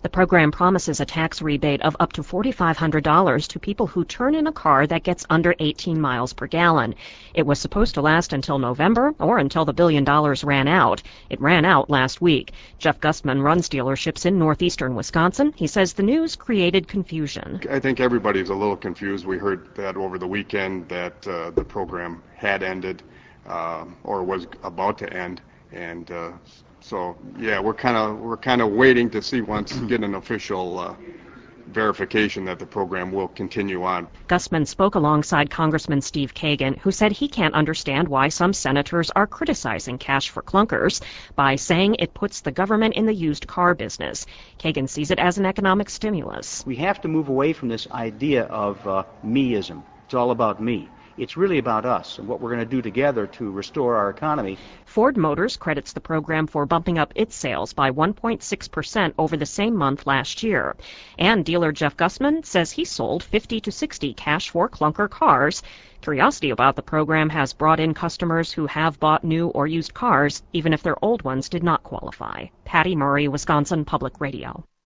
The program promises a tax rebate of up to $4,500 to people who turn in a car that gets under 18 miles per gallon. It was supposed to last until November or until the $1 billion ran out. It ran out last week. Jeff Gustman runs dealerships in northeastern Wisconsin. He says the news created confusion. I think everybody's a little confused. We heard that over the weekend that the program had ended or was about to end, and so yeah, we're kind of waiting to see once get an official verification that the program will continue on. Gustman spoke alongside Congressman Steve Kagan, who said he can't understand why some senators are criticizing cash for clunkers by saying it puts the government in the used car business. Kagan sees it as an economic stimulus. We have to move away from this idea of meism. It's all about me. It's really about us and what we're going to do together to restore our economy. Ford Motors credits the program for bumping up its sales by 1.6% over the same month last year. And dealer Jeff Gustman says he sold 50 to 60 cash for clunker cars. Curiosity about the program has brought in customers who have bought new or used cars, even if their old ones did not qualify. Patty Murray, Wisconsin Public Radio.